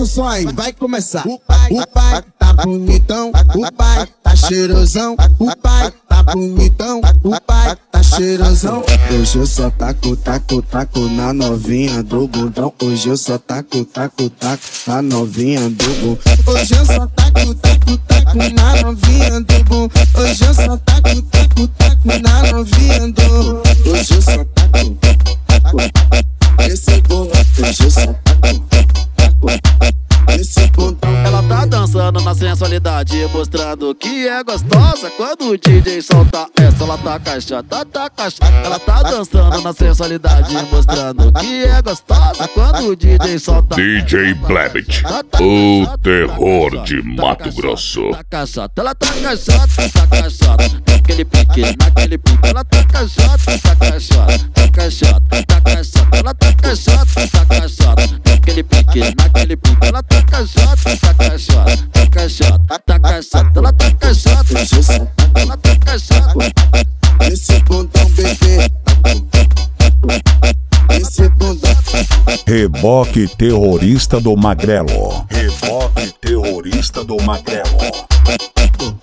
Aumenta o som aí, vai começar. O pai tá bonitão, o pai tá cheirosão. O pai tá bonitão, o pai tá cheirosão. Hoje eu só taco na novinha do bundão. Hoje eu só taco na novinha do bundão. Hoje eu só taco na novinha do bundão. Hoje eu só taco na novinha do bundão. Hoje eu só taco esse bundão. Hoje eu só taco esse bundão. Ela tá dançando na sensualidade, mostrando que é gostosa. Quando o DJ solta essa, ela tá caixota, tá caixota. Ela tá dançando na sensualidade, mostrando que é gostosa. Quando o DJ solta DJ Blebit, o terror de Mato Grosso. tá caixota, ela tá caixota. Naquele pique, ela tá caixota, tá caixota. Ela tá caixota. Naquele pique, ela tá caixota, tá caixota. Ela tá caixota, ela tá caixota. Esse bundão, bebê. Esse bundão. Reboque terrorista do Magrelo. Reboque terrorista do Magrelo.